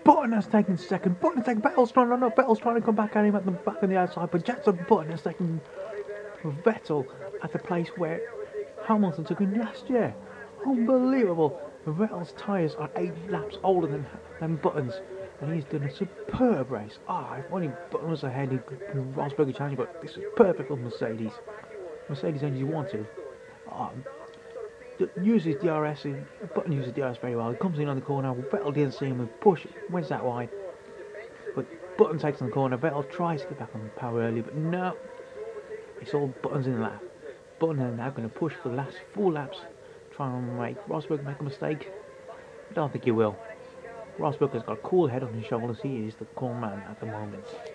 Button has taken second. Button has taken. Vettel's trying to run up. Vettel's trying to come back at him at the back on the outside, but Jenson Button has taken Vettel at the place where Hamilton took him last year. Unbelievable. Vettel's tyres are 8 laps older than Button's, and he's done a superb race. If only Button was ahead, Rosberg would challenge, but this is perfect for Mercedes. Mercedes only wanted. Uses DRS, Button uses DRS very well. He comes in on the corner, Vettel didn't see him and push, wins that wide. But Button takes on the corner, Vettel tries to get back on the power early, but no. It's all Button's in the lap. Button is now going to push for the last 4 laps, trying to make Rosberg make a mistake. I don't think he will. Rosberg has got a cool head on his shoulders, he is the cool man at the moment.